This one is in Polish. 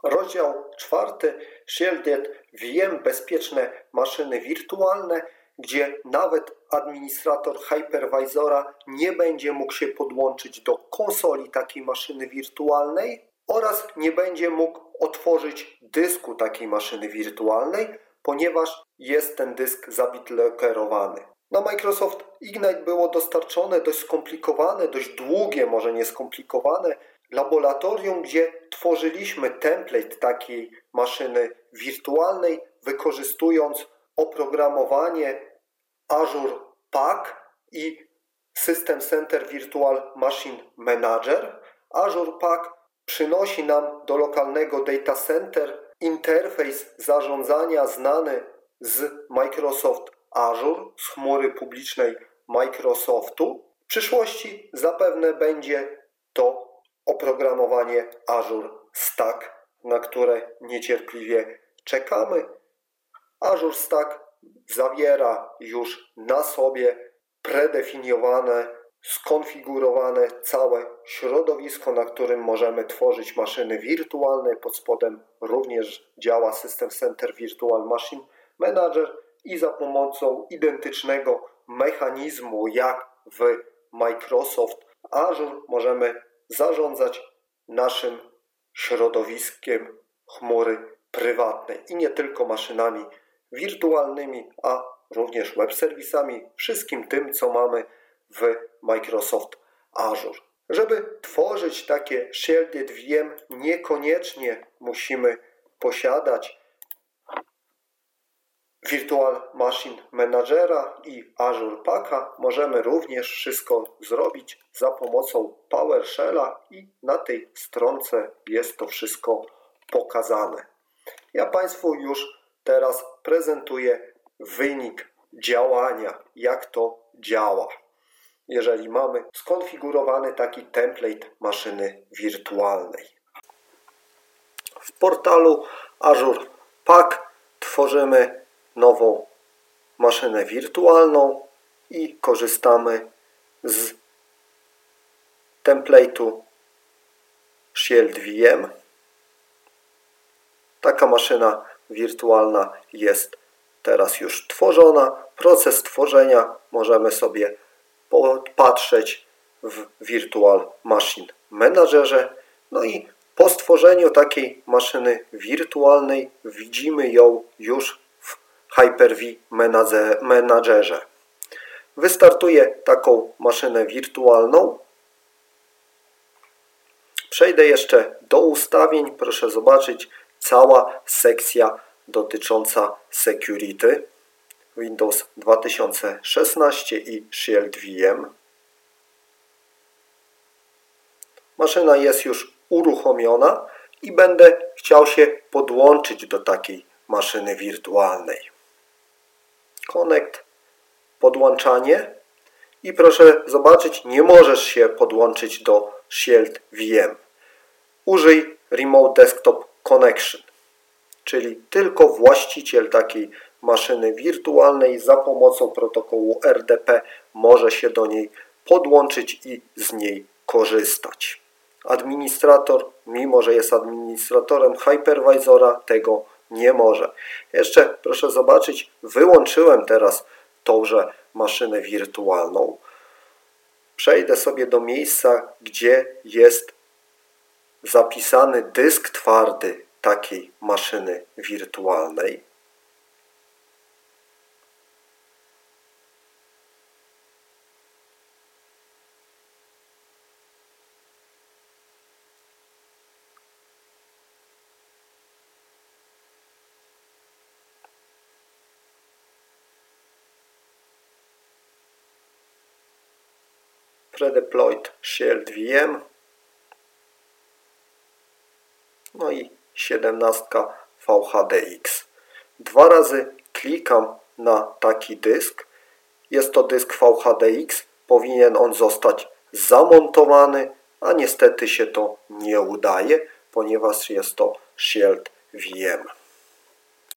Rozdział 4. Shielded VM, bezpieczne maszyny wirtualne, gdzie nawet administrator hypervisora nie będzie mógł się podłączyć do konsoli takiej maszyny wirtualnej oraz nie będzie mógł otworzyć dysku takiej maszyny wirtualnej, ponieważ jest ten dysk zabitlokerowany. Na Microsoft Ignite było dostarczone dość skomplikowane, dość długie, może nie skomplikowane laboratorium, gdzie tworzyliśmy template takiej maszyny wirtualnej, wykorzystując oprogramowanie Azure Pack i System Center Virtual Machine Manager. Azure Pack przynosi nam do lokalnego data center interfejs zarządzania znany z Microsoft Azure, z chmury publicznej Microsoftu. W przyszłości zapewne będzie to oprogramowanie Azure Stack, na które niecierpliwie czekamy. Azure Stack zawiera już na sobie predefiniowane, skonfigurowane całe środowisko, na którym możemy tworzyć maszyny wirtualne. Pod spodem również działa System Center Virtual Machine Manager i za pomocą identycznego mechanizmu jak w Microsoft Azure możemy zarządzać naszym środowiskiem chmury prywatnej i nie tylko maszynami wirtualnymi, a również web serwisami, wszystkim tym, co mamy w Microsoft Azure. Żeby tworzyć takie Shielded VM, niekoniecznie musimy posiadać Virtual Machine Managera i Azure Packa. Możemy również wszystko zrobić za pomocą PowerShella i na tej stronce jest to wszystko pokazane. Ja Państwu już teraz prezentuję wynik działania, jak to działa, jeżeli mamy skonfigurowany taki template maszyny wirtualnej. W portalu Azure Pack tworzymy nową maszynę wirtualną i korzystamy z template'u Shield VM. Taka maszyna wirtualna jest teraz już tworzona. Proces tworzenia możemy sobie popatrzeć w Virtual Machine Managerze. No i po stworzeniu takiej maszyny wirtualnej widzimy ją już w Hyper-V Managerze. Wystartuję taką maszynę wirtualną. Przejdę jeszcze do ustawień. Proszę zobaczyć, cała sekcja dotycząca security, Windows 2016 i Shield VM. Maszyna jest już uruchomiona i będę chciał się podłączyć do takiej maszyny wirtualnej. Connect, podłączanie i proszę zobaczyć, nie możesz się podłączyć do Shield VM. Użyj Remote Desktop Connection, czyli tylko właściciel takiej maszyny wirtualnej za pomocą protokołu RDP może się do niej podłączyć i z niej korzystać. Administrator, mimo że jest administratorem hypervisora, tego nie może. Jeszcze proszę zobaczyć, wyłączyłem teraz tąże maszynę wirtualną. Przejdę sobie do miejsca, gdzie jest zapisany dysk twardy takiej maszyny wirtualnej. Predeployed Shield VM. No i 17 VHDX. Dwa razy klikam na taki dysk. Jest to dysk VHDX. Powinien on zostać zamontowany, a niestety się to nie udaje, ponieważ jest to Shield VM.